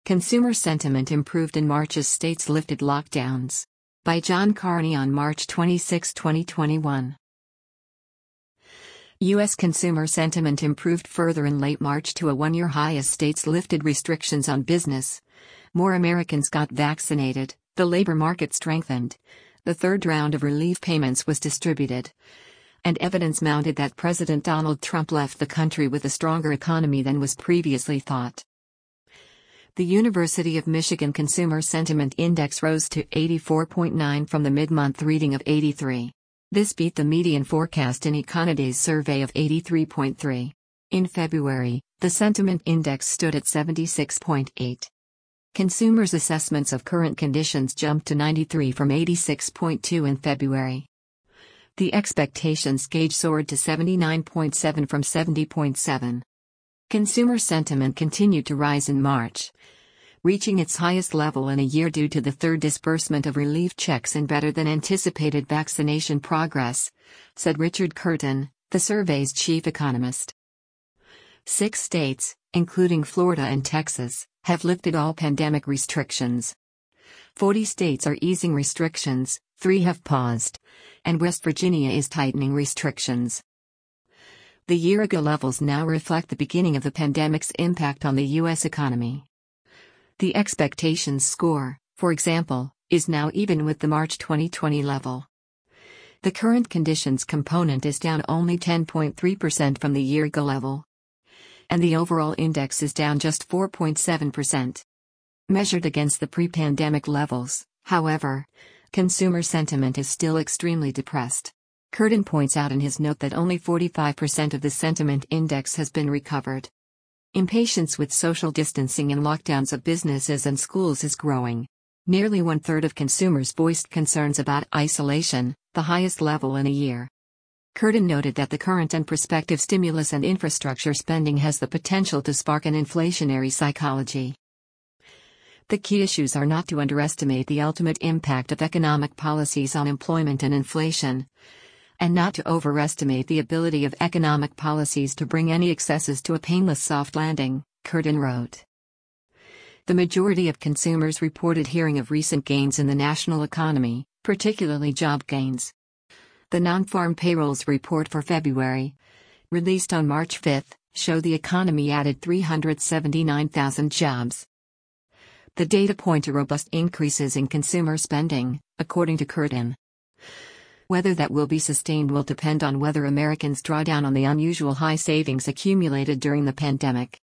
Consumer sentiment improved in March as states lifted lockdowns. By John Carney on March 26, 2021. U.S. consumer sentiment improved further in late March to a one-year high as states lifted restrictions on business. More Americans got vaccinated, the labor market strengthened, the third round of relief payments was distributed, and evidence mounted that President Donald Trump left the country with a stronger economy than was previously thought. The University of Michigan Consumer Sentiment Index rose to 84.9 from the mid-month reading of 83. This beat the median forecast in Econoday's survey of 83.3. In February, the sentiment index stood at 76.8. Consumers' assessments of current conditions jumped to 93 from 86.2 in February. The expectations gauge soared to 79.7 from 70.7. Consumer sentiment continued to rise in March, reaching its highest level in a year due to the third disbursement of relief checks and better-than-anticipated vaccination progress, said Richard Curtin, the survey's chief economist. 6 states, including Florida and Texas, have lifted all pandemic restrictions. 40 states are easing restrictions, 3 have paused, and West Virginia is tightening restrictions. The year-ago levels now reflect the beginning of the pandemic's impact on the U.S. economy. The expectations score, for example, is now even with the March 2020 level. The current conditions component is down only 10.3% from the year-ago level. And the overall index is down just 4.7%. Measured against the pre-pandemic levels, however, consumer sentiment is still extremely depressed. Curtin points out in his note that only 45% of the sentiment index has been recovered. Impatience with social distancing and lockdowns of businesses and schools is growing. Nearly one-third of consumers voiced concerns about isolation, the highest level in a year. Curtin noted that the current and prospective stimulus and infrastructure spending has the potential to spark an inflationary psychology. The key issues are not to underestimate the ultimate impact of economic policies on employment and inflation, and not to overestimate the ability of economic policies to bring any excesses to a painless soft landing, Curtin wrote. The majority of consumers reported hearing of recent gains in the national economy, particularly job gains. The non-farm payrolls report for February, released on March 5, showed the economy added 379,000 jobs. The data point to robust increases in consumer spending, according to Curtin. Whether that will be sustained will depend on whether Americans draw down on the unusual high savings accumulated during the pandemic.